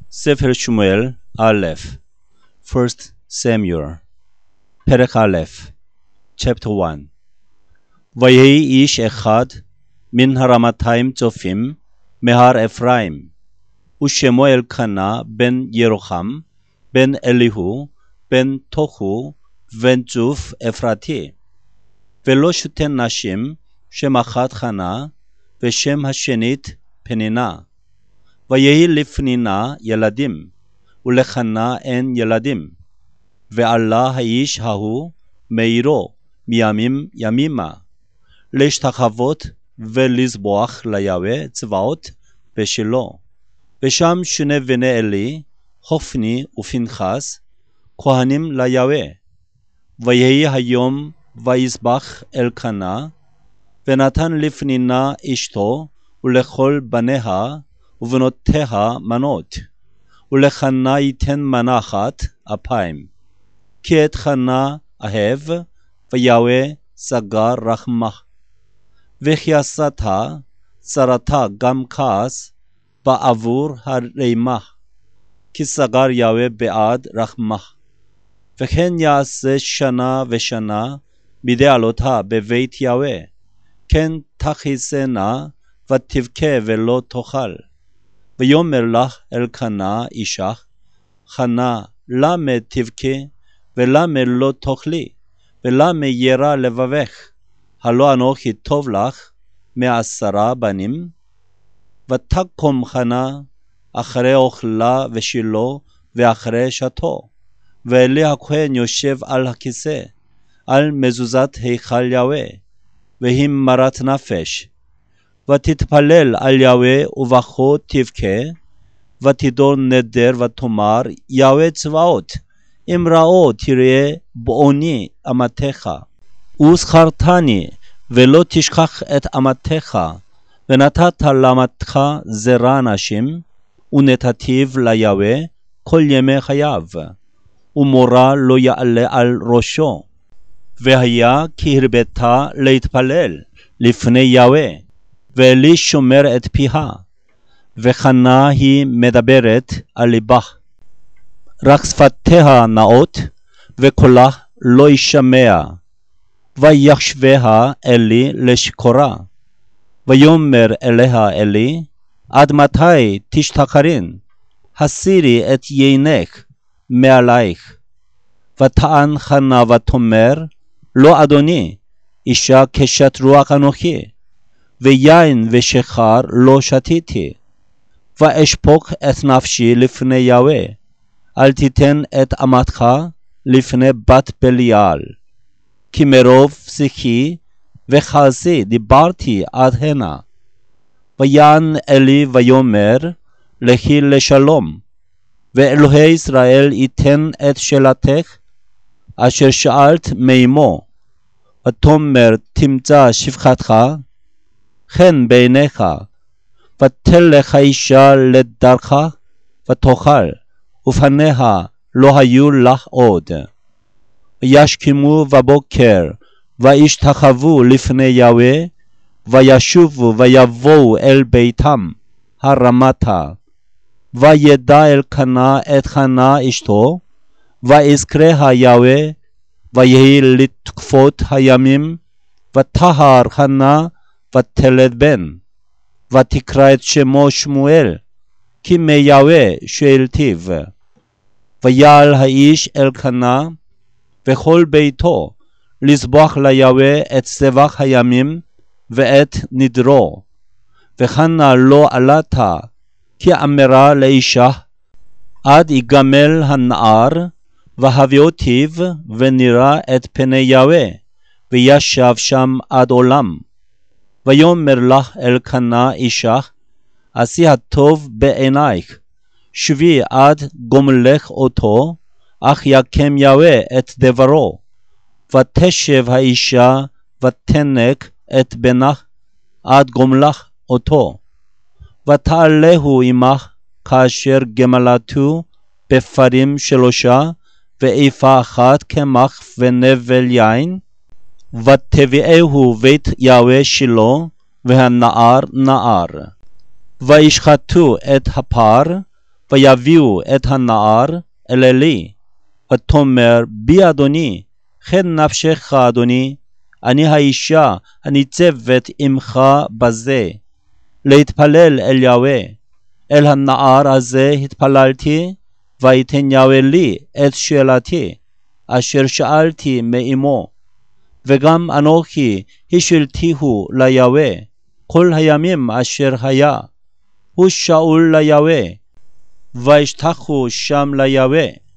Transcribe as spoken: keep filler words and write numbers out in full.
ספר שמואל א', First Samuel, פרק א', Chapter one. ויהי איש אחד מן הרמתיים צופים מהר אפרים, ושמו אלקנה בן ירוחם, בן אליהו, בן תוכו, בן צוף אפרתי. ולא שתי נשים, שם אחת חנה, ושם השנית פנינה. ויהי לפנינה ילדים, ולחנה אין ילדים. ועלה האיש ההוא מעירו מימים ימימה, להשתחוות ולזבוח ליהוה צבאות בשילה. ושם שני בני עלי, חופני ופנחס, כהנים ליהוה. ויהי היום ויזבח אלקנה, ונתן לפנינה אשתו ולכל בניה ובנותיה מנות, ולחנה ייתן מנה אחת אפיים. כי את חנה אהב, ויהוה סגר רחמה. וכי עשתה צרתה גם כעס בעבור הרמה, כי סגר יהוה בעד רחמה. וכן יעשה שנה ושנה מדי עלותה בבית יהוה, כן תכיסנה ותבכה ולא תאכל. ויאמר לך אלקנה אישך, חנה, למה תבכה ולמה לא תאכלי, ולמה ירא לבבך? הלא אנוכי טוב לך מעשרה בנים? ותקום חנה אחרי אוכלה ושילה ואחרי שתו, ואלי הכהן יושב על הכיסא, על מזוזת היכל יהוה, והיא מרת נפש. ותתפלל על יהוה ובכה תבכה, ותדור נדר ותאמר, יהוה צבאות, אם ראו תראה בעוני אמתך, וזכרתני ולא תשכח את אמתך, ונתת לאמתך זרע נשים, ונתתיו ליהוה כל ימי חייו, ומורא לא יעלה על ראשו. והיה כי הרבתה להתפלל לפני יהוה, ואלי שומר את פיה, וחנה היא מדברת על ליבה. רק שפתיה נאות, וקולה לא ישמע. ויחשביה אלי לשכורה. ויאמר אליה אלי, עד מתי תשתכרין? הסירי את יינך מעלייך. וטען חנה ותאמר, לא אדוני, אישה קשת רוח אנוכי, ויין ושכר לא שתיתי. ואשפוך את נפשי לפני יהוה, אל תיתן את אמתך לפני בת בליעל. כי מרוב שיחי וכעסי דיברתי עד הנה. ויען אלי ויאמר, לכי לשלום, ואלוהי ישראל ייתן את שאלתך, אשר שאלת מאמו. ותאמר, תמצא שפחתך חן בעיניך, ותלך האישה לדרכה ותאכל, ופניה לא היו לך עוד. וישכמו בבוקר, וישתחוו לפני יהוה, וישובו ויבואו אל ביתם הרמתה. וידע אלקנה את חנה אשתו, ויזכריה יהוה, ויהי לתקופות הימים, ותהר חנה ותלד בן, ותקרא את שמו שמואל, כי מיהוה שאלתיו. ויעל האיש אלקנה וכל ביתו לזבוח ליהוה את זבח הימים ואת נדרו. וחנה לא עלתה, כי אמרה לאישה, עד יגמל הנער, והביאותיו ונראה את פני יהוה, וישב שם עד עולם. ויאמר לך אלקנה אישך, עשי הטוב בעינייך, שבי עד גומלך אותו, אך יקם יהוה את דברו. ותשב האישה ותנק את בנך עד גומלך אותו. ותעלהו עמך כאשר גמלתו בפרים שלושה, ואיפה אחת קמח ונבל יין, ותביאהו בית יהוה שילה, והנער נער. וישחטו את הפר, ויביאו את הנער אל עלי, ותאמר בי אדוני, כן נפשך אדוני, אני האישה הניצבת עמך בזה, להתפלל אל יהוה. אל הנער הזה התפללתי, ויתן יהוה לי את שאלתי, אשר שאלתי מאמו, וגם אנוכי השלתיהו ליהוה, כל הימים אשר היה. הוא שאול ליהוה, וישתחו שם ליהוה.